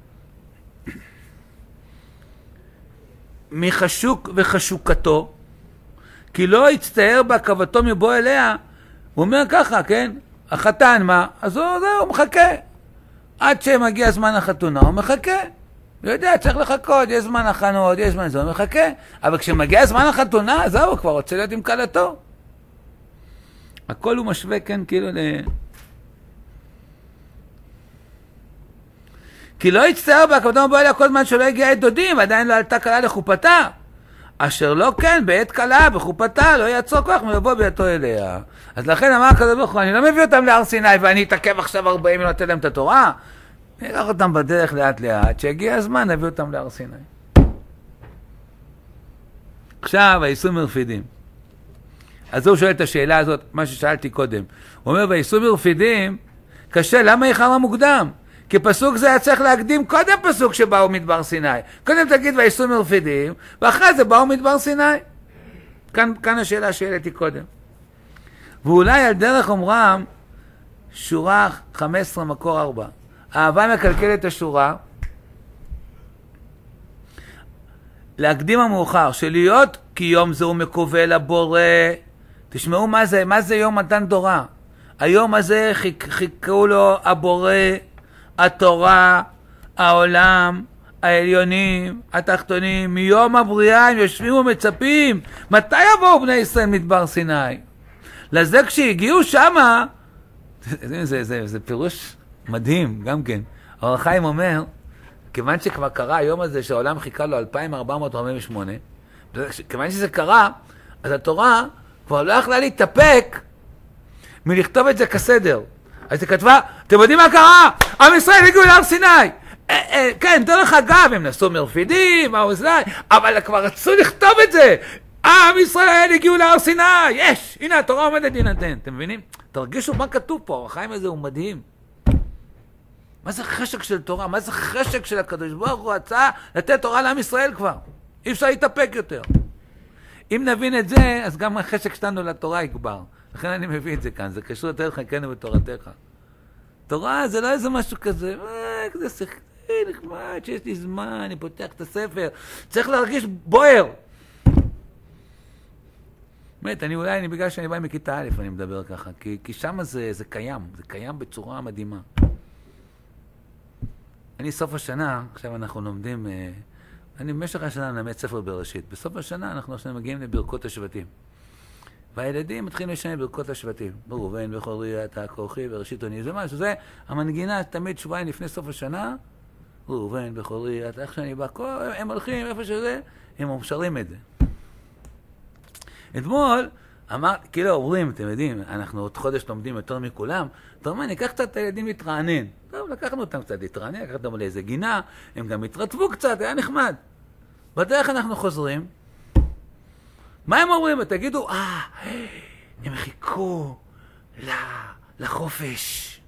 Speaker 1: מחשוק וחשוקתו, כי לא יצטער בהקרבתו מבוא אליה. הוא אומר ככה, כן? החתן מה? אז הוא מחכה. עד שמגיע זמן החתונה, הוא מחכה. הוא יודע, צריך לחכות, יש זמן הכנות, יש זמן זה, הוא מחכה. אבל כשמגיע זמן החתונה, זהו, הוא כבר רוצה להיות עם קלתו. הכל הוא משווה, כן, כאילו כי לא יצטער בהקרבתו מבוא אליה כל זמן שלא הגיע עת דודים, ועדיין לא עלתה כלה לחופתה. אשר לא כן, בעת כלה, בחופתה, לא יעצור כוח מבוא ביתו אליה. אז לכן אמר הקדוש ברוך הוא, אני לא מביא אותם להר סיני, ואני אתעכב עכשיו 40 ונותן להם את התורה. אני אקח אותם בדרך לאט לאט, שהגיע הזמן נביא אותם להר סיני. עכשיו, הייסורים מרפידים. אז הוא שואל את השאלה הזאת, מה ששאלתי קודם. הוא אומר, והייסורים מרפידים, קשה, למה איחר המוקדם? כי פסוק זה היה צריך להקדים קודם פסוק שבאו מדבר סיני. קודם תגיד והייסורים מרפידים, ואחרי זה באו מדבר סיני. כאן השאלה שהעליתי קודם. ואולי על דרך אומרם, שורה 15 מקור 4. אהבה מקלקלת השורה, להקדים המאוחר, שלהיות כי יום זה הוא מקווה לבורא. תשמעו מה זה יום מתן תורה. היום הזה חיכו לו הבורא, התורה, העולם, העליונים, התחתונים, מיום הבריאה הם יושבים ומצפים. מתי יבואו בני ישראל מדבר סיני? לזה כשהגיעו שמה, זה פירוש מדהים גם כן. אור החיים אומר, כיוון שכבר קרה היום הזה שהעולם חיכה לו 2448, כיוון שזה קרה, אז התורה כבר לא יכלה להתאפק מלכתוב את זה כסדר. אז היא כתבה, אתם יודעים מה קרה? עם ישראל הגיעו להר סיני. כן, דרך אגב, הם נסעו מרפידים, אבל כבר רצו לכתוב את זה. עם ישראל הגיעו להר סיני. יש, הנה התורה עומדת להינתן. אתם מבינים? תרגישו מה כתוב פה, החיים הזה הוא מדהים. מה זה חשק של תורה? מה זה חשק של הקדוש ברוך הוא רצה לתת תורה לעם ישראל כבר? אי אפשר להתאפק יותר. אם נבין את זה, אז גם החשק שלנו לתורה יגבר. לכן אני מביא את זה כאן, זה קשור יותר חלקנו בתורתך. תורה זה לא איזה משהו כזה, כזה שכלי נחמד, שיש לי זמן, אני פותח את הספר, צריך להרגיש בוער. באמת, אני בגלל שאני בא מכיתה א', אני מדבר ככה, כי שם זה קיים, זה קיים בצורה מדהימה. אני סוף השנה, עכשיו אנחנו לומדים, אני במשך השנה נלמד ספר בראשית, בסוף השנה אנחנו עכשיו מגיעים לברכות השבטים. והילדים מתחילים לשנה ברכות השבטים. ראובן בכורי אתה כוחי וראשית עוני. זה משהו, זה המנגינה תמיד שבועיים לפני סוף השנה. ראובן בכורי אתה, איך שאני בא, הם הולכים איפה שזה, הם שרים את זה. אתמול, כאילו אומרים, אתם יודעים, אנחנו עוד חודש לומדים יותר מכולם, אתה אומר, ניקח קצת את הילדים להתרענן. טוב, לקחנו אותם קצת להתרענן, לקחנו אותם לאיזה גינה, הם גם התרטבו קצת, היה נחמד. בדרך אנחנו חוזרים, מה הם אומרים? תגידו, הם חיכו לחופש.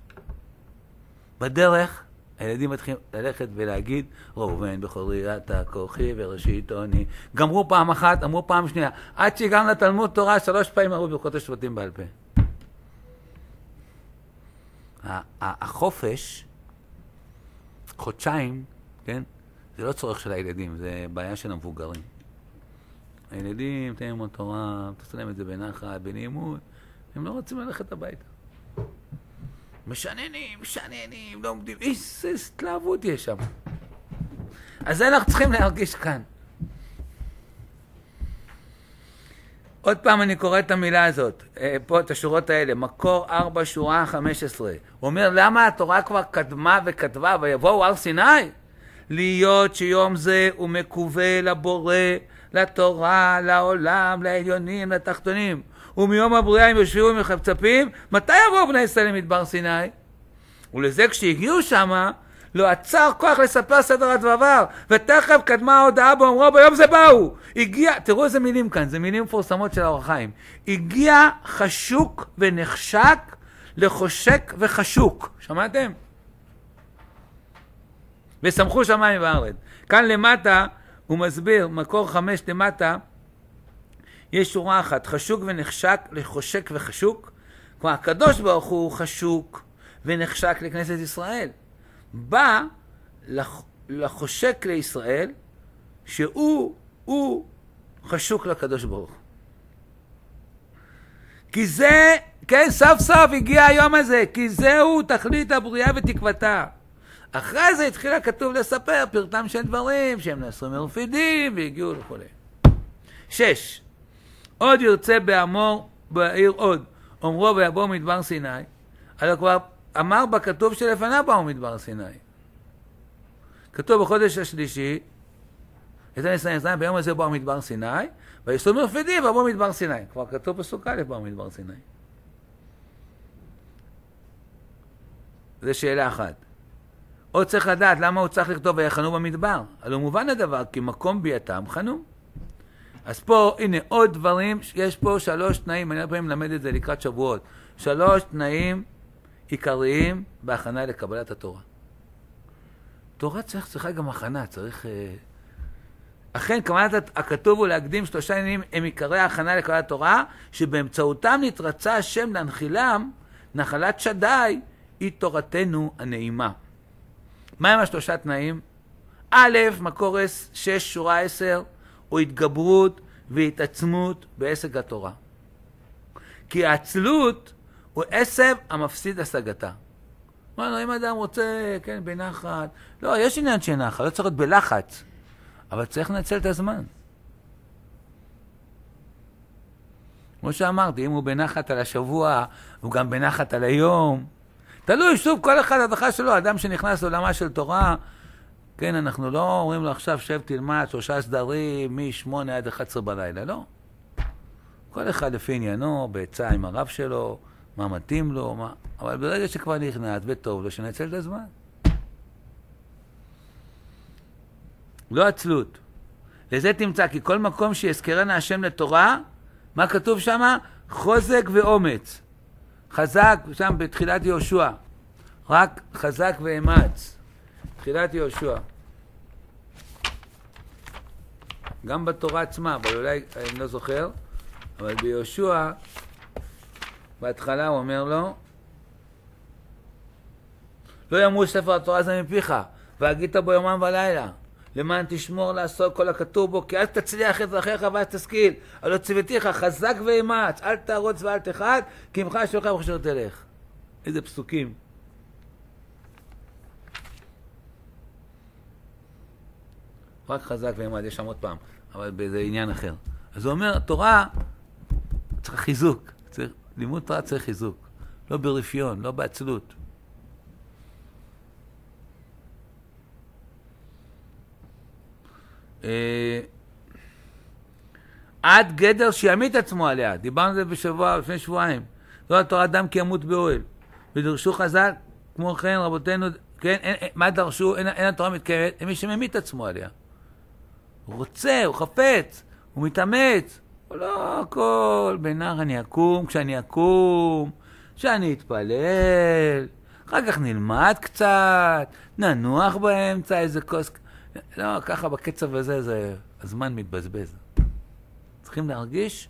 Speaker 1: בדרך, הילדים מתחילים ללכת ולהגיד, ראובן בכורי אתה כוחי וראשית עוני. גמרו פעם אחת, אמרו פעם שנייה. עד שהגענו לתלמוד תורה, 3 פעמים אמרו ברכות השבטים בעל פה. החופש, חודשיים, כן? זה לא צורך של הילדים, זה בעיה של המבוגרים. הילדים, תהיה עם התורה, תעשו להם את זה בנחת, בנעימות, הם לא רוצים ללכת הביתה. משננים, לא עומדים, איזה התלהבות יש שם. אז זה אנחנו צריכים להרגיש כאן. עוד פעם אני קורא את המילה הזאת, פה את השורות האלה, מקור 4 שורה 15. הוא אומר, למה התורה כבר קדמה וכתבה ויבואו הר סיני? להיות שיום זה הוא מקווה לבורא, לתורה, לעולם, לעליונים, לתחתונים. ומיום הבריאה הם יושבים ומחפצפים, מתי יבואו בני ישראל למדבר סיני? ולזה כשהגיעו שמה, לא עצר כוח לספר סדר הדבר, ותכף קדמה ההודעה באומרו, ביום זה באו. הגיע, תראו איזה מילים כאן, זה מילים מפורסמות של האור החיים. הגיע חשוק ונחשק לחושק וחשוק. שמעתם? ושמחו שמיים וארץ. כאן למטה, הוא מסביר, מקור 5 למטה, יש שורה אחת, חשוק ונחשק לחושק וחשוק. כלומר, הקדוש ברוך הוא חשוק ונחשק לכנסת ישראל. בא לחושק לישראל, שהוא חשוק לקדוש ברוך הוא. כי זה, כן, סוף סוף הגיע היום הזה, כי זהו תכלית הבריאה ותקוותה. אחרי זה התחיל הכתוב לספר פרטם של דברים, שהם נעשו מרפידים והגיעו לכו'. 6. עוד ירצה באמור בעיר עוד, אומרו ויבוא מדבר סיני, אבל כבר אמר בכתוב שלפניו באו מדבר סיני. כתוב בחודש השלישי, ביום הזה באו מדבר סיני, ויסעו מרפידים ובאו מדבר סיני. כבר כתוב פסוק א' באו מדבר סיני. זו שאלה אחת. עוד צריך לדעת למה הוא צריך לכתוב ויחנו במדבר. הלא מובן הדבר, כי מקום ביאתם חנו. אז פה, הנה, עוד דברים, יש פה 3 תנאים, אני הרבה פעמים למד את זה לקראת שבועות. 3 תנאים עיקריים בהכנה לקבלת התורה. תורה צריכה גם הכנה, צריך... אכן, כוונת הכתוב הוא להקדים 3 עניינים הם עיקרי ההכנה לקבלת התורה, שבאמצעותם נתרצה השם להנחילם, נחלת שדי, היא תורתנו הנעימה. מה הם 3 תנאים? א', מקור 6, שורה 10, או התגברות והתעצמות בעסק התורה. כי העצלות הוא עשב המפסיד השגתה. אם אדם רוצה, כן, בנחת, לא, יש עניין של נחת, לא צריך להיות בלחץ, אבל צריך לנצל את הזמן. כמו שאמרתי, אם הוא בנחת על השבוע, הוא גם בנחת על היום. תלוי, שוב, כל אחד הדחה שלו, אדם שנכנס לעולמה של תורה, כן, אנחנו לא אומרים לו עכשיו שב תלמד 3 סדרים מ-8 עד 11 בלילה, לא. כל אחד לפי עניינו, בעצה עם הרב שלו, מה מתאים לו, מה... אבל ברגע שכבר נכנס וטוב לו, שנצל את הזמן. לא עצלות. לזה תמצא, כי כל מקום שיזכרנה השם לתורה, מה כתוב שם? חוזק ואומץ. חזק, שם בתחילת יהושע. רק חזק ואמץ. תחילת יהושע. גם בתורה עצמה, אבל אולי אני לא זוכר, אבל ביהושע, בהתחלה הוא אומר לו, לא ימוש ספר התורה הזה מפיך, והגית בו יומם ולילה, למען תשמור לעשות כל הכתוב בו, כי אז תצליח את דרכיך ואז תשכיל, הלא ציוותיך חזק ואמץ, אל תרוץ ואל תחת, כי עמך שלך וכשר תלך. איזה פסוקים. רק חזק ואמץ, יש שם עוד פעם, אבל באיזה עניין אחר. אז הוא אומר, תורה צריך חיזוק, לימוד תורה צריך חיזוק, לא ברפיון, לא בעצלות. עד גדר שימית עצמו עליה, דיברנו על זה לפני שבועיים. לא התורה אדם כי ימות באוהל, ודרשו חז"ל, כמו כן רבותינו, כן, מה דרשו? אין התורה מתקיימת, מי שממית עצמו עליה. הוא רוצה, הוא חפץ, הוא מתאמץ. הוא לא הכל, בנער אני אקום, כשאני אקום, שאני אתפלל, אחר כך נלמד קצת, ננוח באמצע איזה כוס. לא, ככה בקצב הזה, הזמן מתבזבז. צריכים להרגיש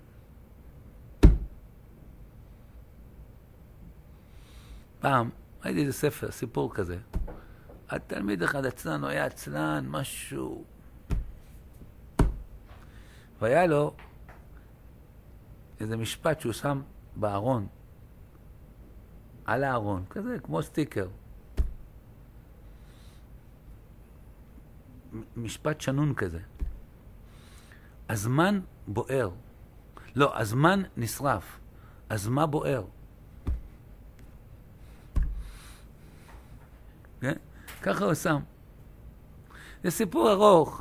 Speaker 1: פעם, ראיתי איזה ספר, סיפור כזה. התלמיד אחד עצלן, הוא היה עצלן, משהו. והיה לו איזה משפט שהוא שם בארון, על הארון, כזה, כמו סטיקר. משפט שנון כזה. הזמן בוער. לא, הזמן נשרף. אז מה בוער? כן? ככה הוא שם. זה סיפור ארוך.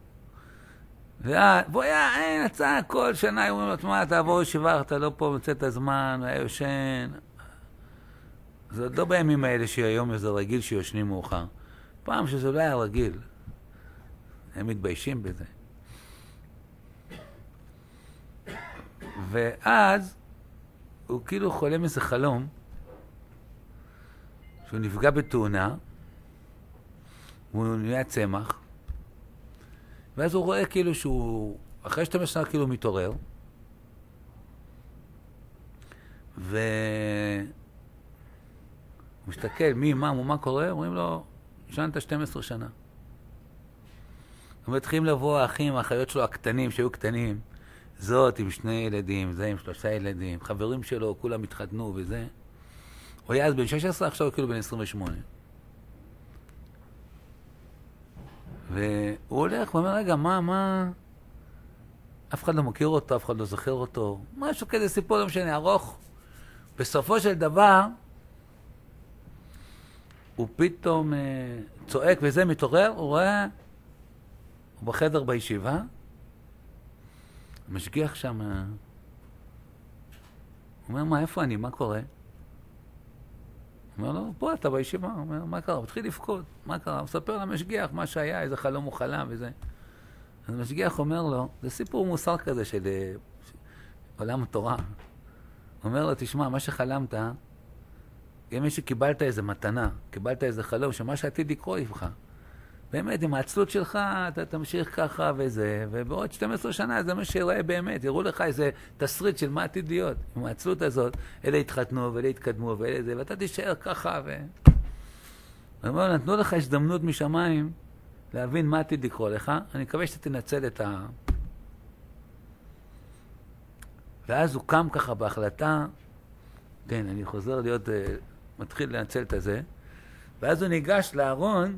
Speaker 1: והוא היה, אין הצעה, כל שנה אומרים לו, תשמע, תעבור ישיבה, אתה לא פה, מצא את הזמן, היה יושן. זה עוד לא בימים האלה שהיום זה רגיל שיושנים מאוחר. פעם שזה לא היה רגיל. הם מתביישים בזה. ואז הוא כאילו חולם איזה חלום, שהוא נפגע בתאונה, והוא נהיה צמח, ואז הוא רואה כאילו שהוא, אחרי 12 שנה כאילו מתעורר, והוא מסתכל מי, מה קורה, אומרים לו, ישנת 12 שנה. ומתחילים לבוא האחים, האחיות שלו הקטנים, שהיו קטנים, זאת עם 2 ילדים, זה עם 3 ילדים, חברים שלו, כולם התחתנו וזה. הוא היה אז בן 16, עכשיו הוא כאילו בן 28. והוא הולך ואומר, רגע, מה? אף אחד לא מכיר אותו, אף אחד לא זוכר אותו. משהו כזה, סיפור לא משנה, ארוך. בסופו של דבר, הוא פתאום צועק וזה מתעורר, הוא רואה, הוא בחדר בישיבה, משגיח שם, הוא אומר, מה, איפה אני? מה קורה? הוא אומר לו, פה אתה בישיבה. הוא אומר, מה קרה? הוא התחיל לפקוד, מה קרה? הוא מספר למשגיח מה שהיה, איזה חלום הוא חלם וזה. אז המשגיח אומר לו, זה סיפור מוסר כזה של עולם התורה. הוא אומר לו, תשמע, מה שחלמת, אם שקיבלת איזה מתנה, קיבלת איזה חלום, שמה שעתיד לקרוא לך. באמת, עם העצלות שלך, אתה תמשיך ככה וזה, ובעוד 12 שנה זה מה שיראה באמת. יראו לך איזה תסריט של מה עתיד להיות. עם העצלות הזאת, אלה התחתנו ואלה התקדמו ואלה זה, ואתה תישאר ככה הוא אומר, נתנו לך הזדמנות משמיים להבין מה עתיד לקרוא לך. אני מקווה שאתה תנצל את ואז הוא קם ככה בהחלטה, כן, אני חוזר להיות, מתחיל לנצל את זה, ואז הוא ניגש לארון,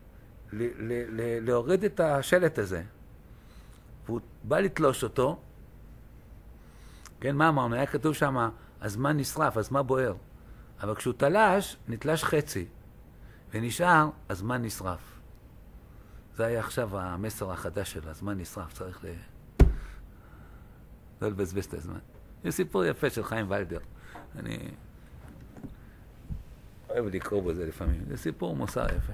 Speaker 1: להוריד את השלט הזה. והוא בא לתלוש אותו. כן, מה אמרנו? היה כתוב שם, הזמן נשרף, הזמן בוער. אבל כשהוא תלש, נתלש חצי. ונשאר, הזמן נשרף. זה היה עכשיו המסר החדש שלו, הזמן נשרף, צריך לא לבזבז את הזמן. זה סיפור יפה של חיים ולדר. אני אוהב לקרוא בזה לפעמים. זה סיפור מוסר יפה.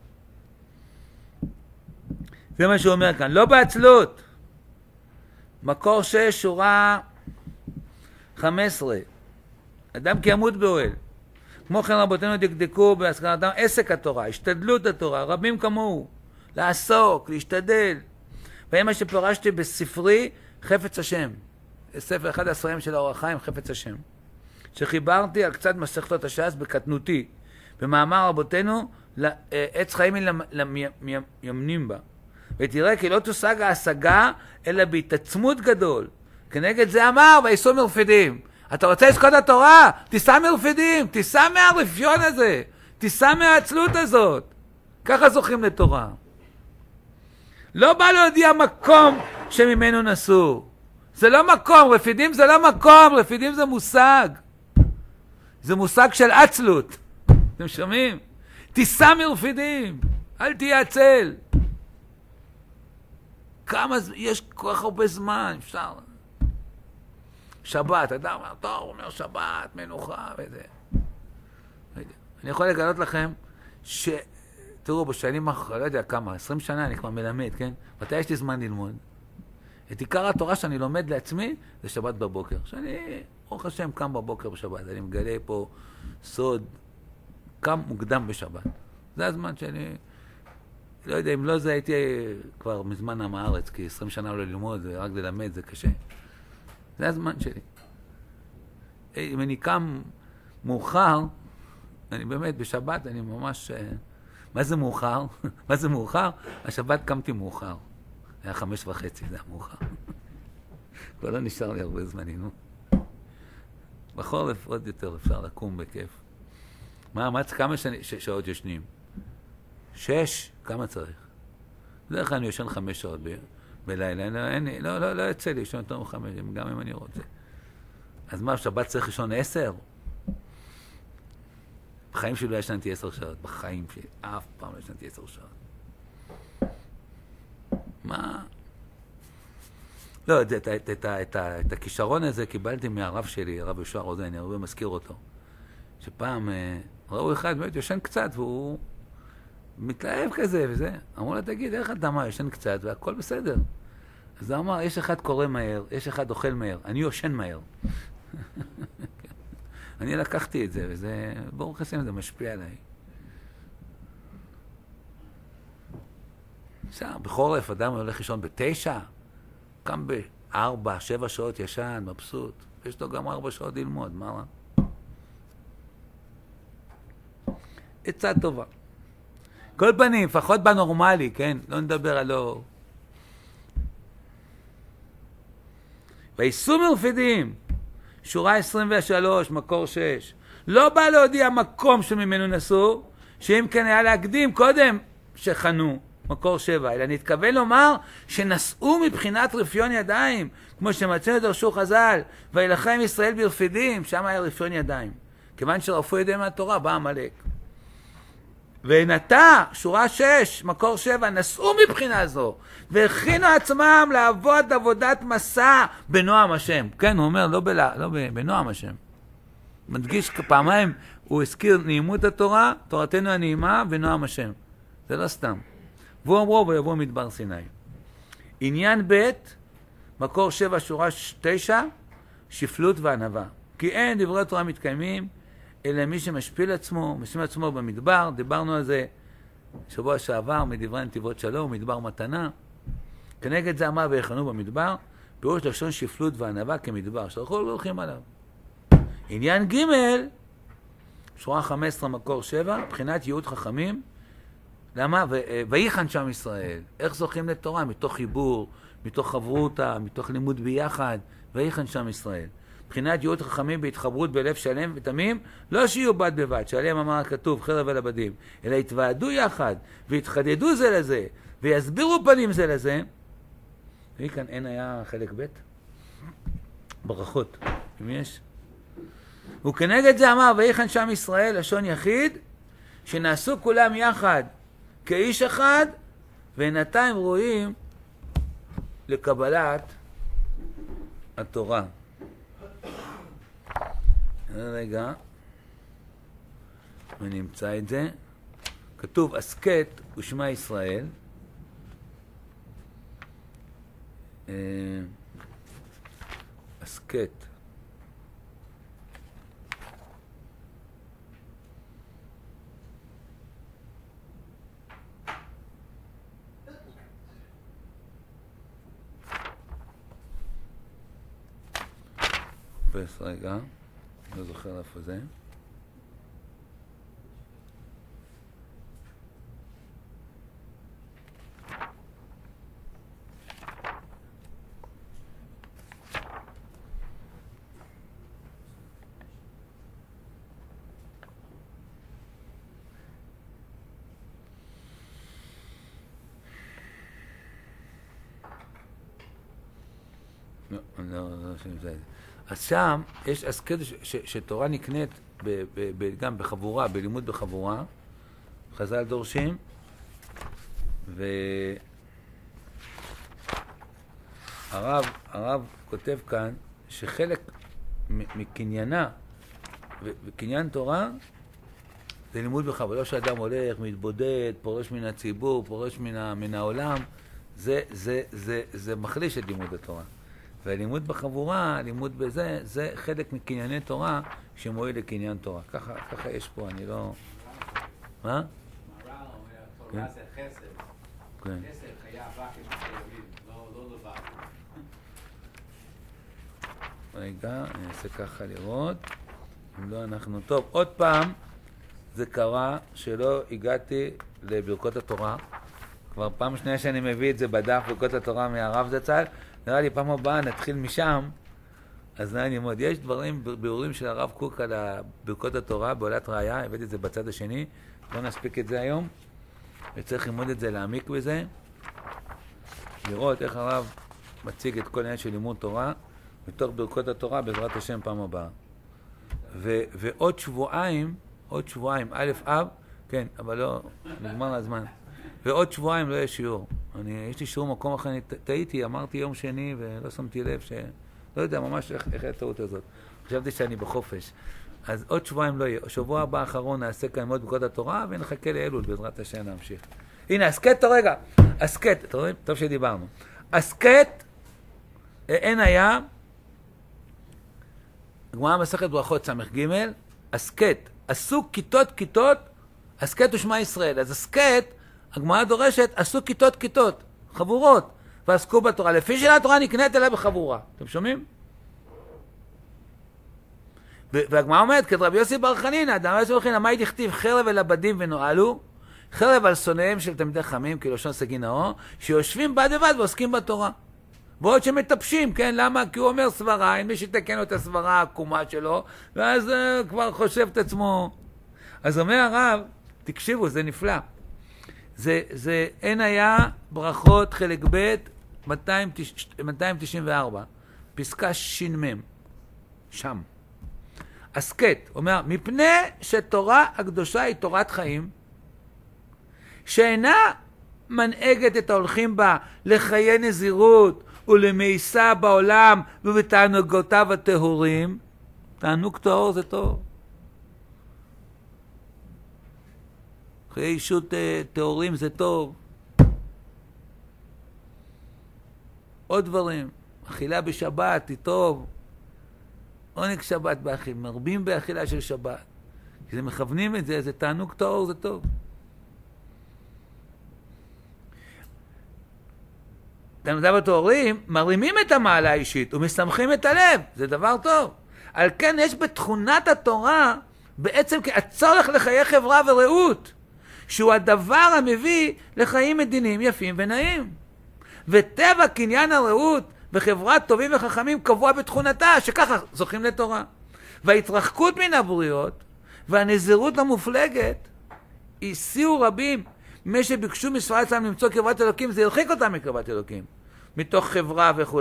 Speaker 1: זה מה שהוא אומר כאן, לא בעצלות. מקור 6, שורה 15. אדם כי ימות באוהל. כמו כן רבותינו דקדקו בהשכלתם עסק התורה, השתדלות התורה, רבים כמוהו, לעסוק, להשתדל. והם מה שפרשתי בספרי חפץ השם. ספר אחד הספרים של האור החיים, חפץ השם. שחיברתי על קצת מסכתות הש"ס בקטנותי. במאמר רבותינו, עץ חיים ימנים בה. ותראה כי לא תושג ההשגה, אלא בהתעצמות גדול. כנגד זה אמר, ויסעו מרפידים. אתה רוצה לזכות התורה? תיסע מרפידים, תיסע מהרפיון הזה, תיסע מהעצלות הזאת. ככה זוכים לתורה. לא בא להודיע מקום שממנו נסו. זה לא מקום, רפידים זה לא מקום, רפידים זה מושג. זה מושג של עצלות. אתם שומעים? תיסע מרפידים, אל תהיה עצל. כמה, יש כל כך הרבה זמן, אפשר. שבת, אדם אומר, טוב, הוא אומר שבת, מנוחה וזה. אני יכול לגלות לכם תראו, בשנים אחרי, לא יודע כמה, 20 שנה אני כבר מלמד, כן? מתי יש לי זמן ללמוד? את עיקר התורה שאני לומד לעצמי, זה שבת בבוקר. שאני, ברוך השם, קם בבוקר בשבת. אני מגלה פה סוד, קם מוקדם בשבת. זה הזמן שאני, לא יודע, אם לא זה הייתי כבר מזמן עם הארץ, כי 20 שנה לא ללמוד, רק ללמד, זה קשה. זה הזמן שלי. אם אני קם מאוחר, אני באמת בשבת, אני ממש... מה זה מאוחר? מה זה מאוחר? השבת קמתי מאוחר. היה 5:30, זה היה מאוחר. כבר לא נשאר לי הרבה זמנים, נו. בחורף עוד יותר אפשר לקום בכיף. כמה שעות ישנים? 6? כמה צריך? בדרך כלל אני ישן 5 שעות בלילה. לא יצא לי ישן יותר מ5, גם אם אני רוצה. אז מה, שבת צריך לישון 10? בחיים שלי לא ישנתי 10 שעות. בחיים שלי אף פעם לא ישנתי 10 שעות. מה? לא, את הכישרון הזה קיבלתי מהרב שלי, הרב יהושע רוזן, אני הרבה מזכיר אותו. שפעם ראו אחד באמת יושן קצת והוא מתלהב כזה וזה. אמרו לה, תגיד, איך אתה מה, יושן קצת והכל בסדר. אז הוא אמר, יש אחד קורא מהר, יש אחד אוכל מהר, אני יושן מהר. אני לקחתי את זה, וזה, ברוך השם, זה משפיע עליי. בחורף אדם הולך לישון ב9, קם ב4, 7 שעות ישן, מבסוט. יש לו גם 4 שעות ללמוד, מה רע? עצה טובה. כל פנים, לפחות בנורמלי, כן? לא נדבר עלו. ויישאו מרפידים, שורה 23, מקור 6. לא בא להודיע מקום שממנו נסעו, שאם כן היה להקדים קודם שחנו, מקור 7, אלא נתכוון לומר שנסעו מבחינת רפיון ידיים, כמו שמצאנו דרשו חז"ל, וילחם ישראל ברפידים, שם היה רפיון ידיים. כיוון שרפו ידיהם מהתורה, בא עמלק. ונטע, שורה 6, מקור 7, נסעו מבחינה זו, והכינו עצמם לעבוד עבודת מסע בנועם השם. כן, הוא אומר, לא בנועם השם. מדגיש פעמיים, הוא הזכיר נעימות התורה, תורתנו הנעימה ונועם השם. זה לא סתם. והוא אמרו, ויבוא מדבר סיני. עניין ב', מקור 7, שורה 9, שפלות וענווה. כי אין דברי תורה מתקיימים, אלא מי שמשפיל עצמו, משפיל עצמו במדבר, דיברנו על זה שבוע שעבר, מדברי נתיבות שלום, מדבר מתנה. כנגד זה אמר ויחנו במדבר, פירוש לשון שפלות וענווה כמדבר, שהלכו לא הולכים עליו. עניין ג', שורה 15, מקור 7, מבחינת ייעוד חכמים, למה? ויחן שם ישראל. איך זוכים לתורה? מתוך חיבור, מתוך חברותה, מתוך לימוד ביחד, ויחן שם ישראל. מבחינת ייעוד חכמים בהתחברות בלב שלם ותמים, לא שיהיו בד בבד, שעליהם אמר הכתוב חרב על הבדים, אלא יתוועדו יחד, ויתחדדו זה לזה, ויסבירו פנים זה לזה. וכאן אין היה חלק ב' ברכות, אם יש. וכנגד זה אמר, ויחן שם ישראל, לשון יחיד, שנעשו כולם יחד כאיש אחד, ונתיים ראויים לקבלת התורה. רגע, ונמצא את זה. כתוב, הסקט ושמע ישראל. הסקט. רגע, לא זוכר איפה זה. לא שנמצא את זה. אז שם יש אסקט שתורה נקנית גם בחבורה, בלימוד בחבורה, חז"ל דורשים, הרב כותב כאן שחלק מקניינה וקניין תורה זה לימוד בחבורה, לא שאדם הולך, מתבודד, פורש מן הציבור, פורש מן העולם, זה מחליש את לימוד התורה. והלימוד בחבורה, לימוד בזה, זה חלק מקנייני תורה שמועיל לקניין תורה. ככה יש פה, אני לא... מה?
Speaker 2: מר"ל אומר, תורה זה חסד. חסד חייב רק עם החייבים, לא לבד.
Speaker 1: רגע, אני אעשה ככה לראות. אם לא, אנחנו... טוב, עוד פעם, זה קרה שלא הגעתי לברכות התורה. כבר פעם שנייה שאני מביא את זה בדף ברכות התורה מהרב זצ"ל. נראה לי פעם הבאה נתחיל משם, אז נראה לי מאוד. יש דברים, ביאורים של הרב קוק על ברכות התורה, בעולת ראיה, הבאתי את זה בצד השני, לא נספיק את זה היום, וצריך ללמוד את זה, להעמיק בזה, לראות איך הרב מציג את כל העניין של לימוד תורה, מתוך ברכות התורה, בעזרת השם פעם הבאה. ועוד שבועיים, א' אב, כן, אבל לא, נגמר הזמן. ועוד שבועיים לא יהיה שיעור. יש לי שיעור מקום אחר, אני טעיתי, אמרתי יום שני ולא שמתי לב לא יודע ממש איך הטעות הזאת. חשבתי שאני בחופש. אז עוד שבועיים לא יהיה. שבוע הבא האחרון נעשה כאן מאוד בקוד התורה, ונחכה לאלול, בעזרת השם להמשיך. הנה, הסקט, רגע. הסקט, אתה רואה? טוב שדיברנו. הסקט, אין היה, גמרא מסכת ברכות ס"ג, הסקט, עשו כיתות, הסקט הוא שמע ישראל. אז הסקט, הגמרא דורשת, עשו כיתות, חבורות, ועסקו בתורה. לפי של התורה נקנית אליה בחבורה. אתם שומעים? והגמרא אומרת, כדרבי יוסי בר חנינא, דאמר יוסי בר חנינא, מה דכתיב חרב אל עבדים ונועלו, חרב על שונאיהם של תלמידי חכמים, כלשון סגי נאור, שיושבים בד בבד ועוסקים בתורה. ועוד שמטפשים, כן? למה? כי הוא אומר סברה, אין מי שתקן לו את הסברה העקומה שלו, ואז כבר חושב את עצמו. אז אומר הרב, תקשיבו, זה נפלא. זה אין היה ברכות חלק ב' 294, פסקה ש"מ, שם. הסקט, אומר, מפני שתורה הקדושה היא תורת חיים, שאינה מנהגת את ההולכים בה לחיי נזירות ולמאיסה בעולם ובתענוגותיו הטהורים. תענוג טהור זה טוב. חיי אישות טהורים זה טוב. עוד דברים, אכילה בשבת היא טוב. עונג שבת באכילה, מרבים באכילה של שבת. כשזה מכוונים את זה, זה תענוג טהור, זה טוב. תלמידיו הטהורים מרימים את המעלה האישית ומשמחים את הלב, זה דבר טוב. על כן יש בתכונת התורה בעצם הצורך לחיי חברה ורעות, שהוא הדבר המביא לחיים מדיניים יפים ונעים. וטבע קניין הרעות וחברת טובים וחכמים קבוע בתכונתה, שככה זוכים לתורה. וההתרחקות מן הבריות והנזירות המופלגת הסיעו רבים, מי שביקשו מספר אצלם למצוא קרבת אלוקים, זה הרחיק אותם מקרבת אלוקים, מתוך חברה וכו'.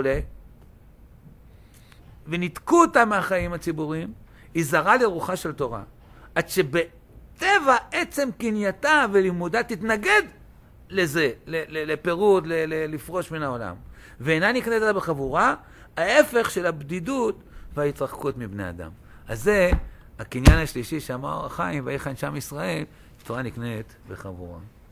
Speaker 1: וניתקו אותם מהחיים הציבוריים, היא זרה לרוחה של תורה. עד שבטבע עצם קנייתה ולימודה תתנגד לזה, לפירוד, לפרוש מן העולם. ואינה נקנית לה בחבורה, ההפך של הבדידות וההתרחקות מבני אדם. אז זה הקניין השלישי שאמר החיים, ויחן שם ישראל, תורה נקנית בחבורה.